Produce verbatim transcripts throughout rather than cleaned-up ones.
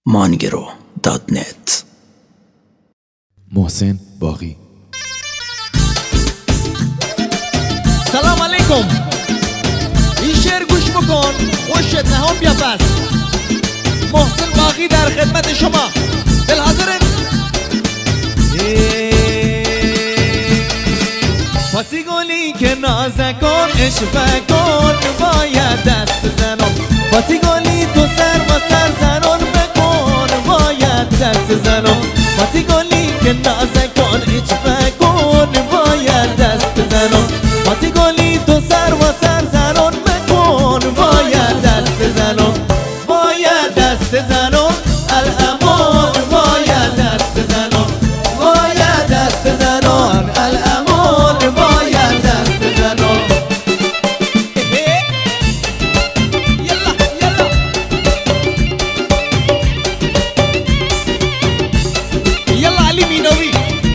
مانگرو دات نت. محسن باقی. سلام علیکم. این شعر گوش بکن، خوشت نهان بیا پس. محسن باقی در خدمت شما. دل حاضرن؟ پاسی گلی که نازکن اشفه کن باید دست زنم. پاسی گلی تو سر و سر زنان بکن باید دست زنم. پاسی گلی که نازکن اشفه کن باید دست زنم. پاسی گلی تو سر و سر زنان بکن باید دست زنم. باید دست زنم الامان باید دست زنم. باید دست زنم الامان باید دست زنم. یلا یلا یلا علی مینوی.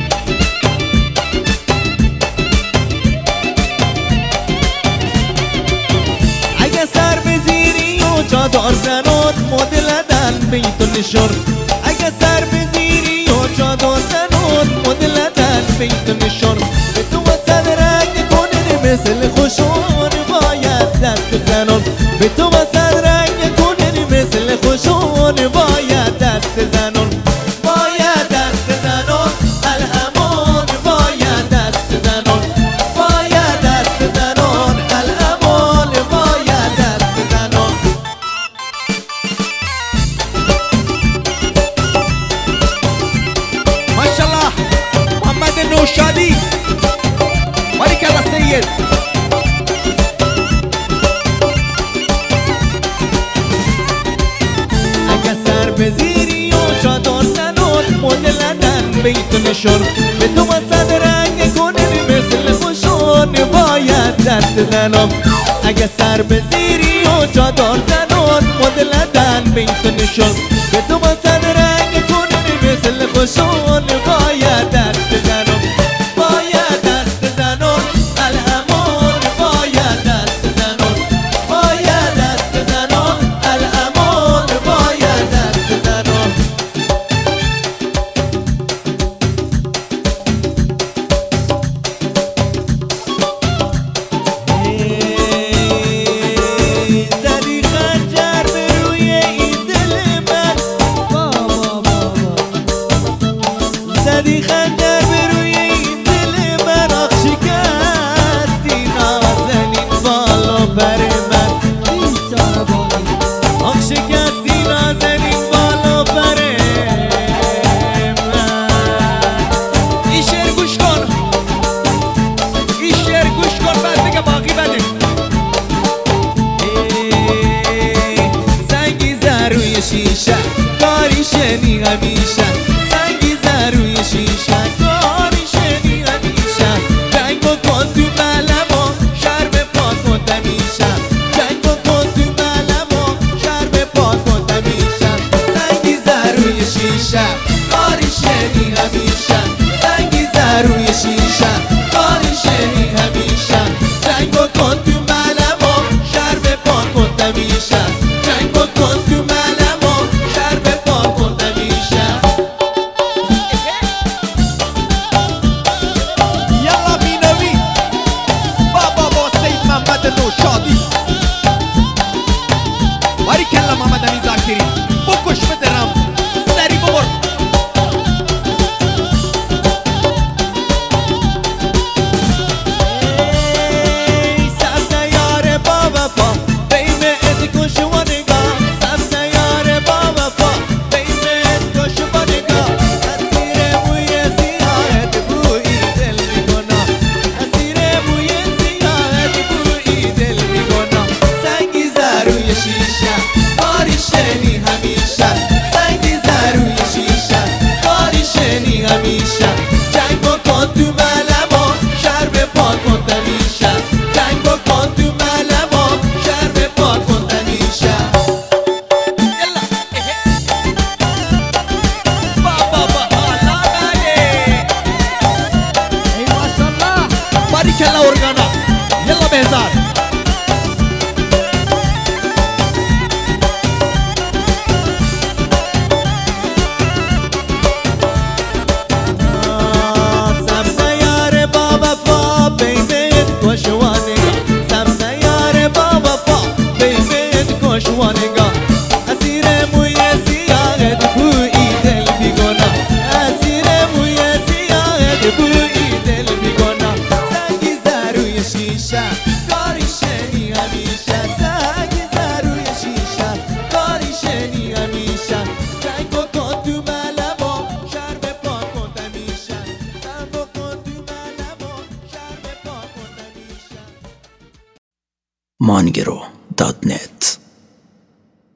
اگه سر بزیری و جا دار زنان مدلدن بیت نشون. اگه سر بزیری و جا دار زنان مدلدن بیت نشون. به تو وسط رنگ کنن مثل خوشون باید دست زنان. به تو وسط رنگ کنن مثل خوشون باید دست زنان. باید دست زنان الامان باید دست زنان. باید دست زنان الامان باید دست زنان. ماشاءالله محمد نوشادی بارک الله سید. اگه سر بزیری و چادر زنان مدلدن بیت نشون. به تو وسط رنگ کنن مثل خوشون باید دست زنم. اگه سر بزیری و چادر زنان مدلدن بیت نشون. به تو وسط رنگ کنن مثل خوشون باید دست زنم. باید دست زنم الامان باید دست زنم. باید دست زنم الامان باید دست زنم. زدی خنجر به روی این دل من بابا بابا. زدی خنجر به روی این دل من. آخ شکستی نازنین بالا بر من. آخ شکستی نازنین بالا بر من. این شعر گوش کن، این شعر گوش کن بعد دیگه باقی بده. سنگی زد روی شیشه کاری شنی همیشه. سنگی زد روی شیشه کاری شنی همیشه. جنگ بکن تو ملم و شرب پاک و تمیشه. جنگ بکن تو ملم و شرب پاک و تمیشه. سنگی زد روی شیشه کاری شنی همیشه. سنگی زد روی شیشه کاری شنی همیشه. جنگ بکن تو ملم و شرب پاک و تمیشه. جنگ بکن تو ملم و شرب پاک و تمیشه. مانگرو دات نت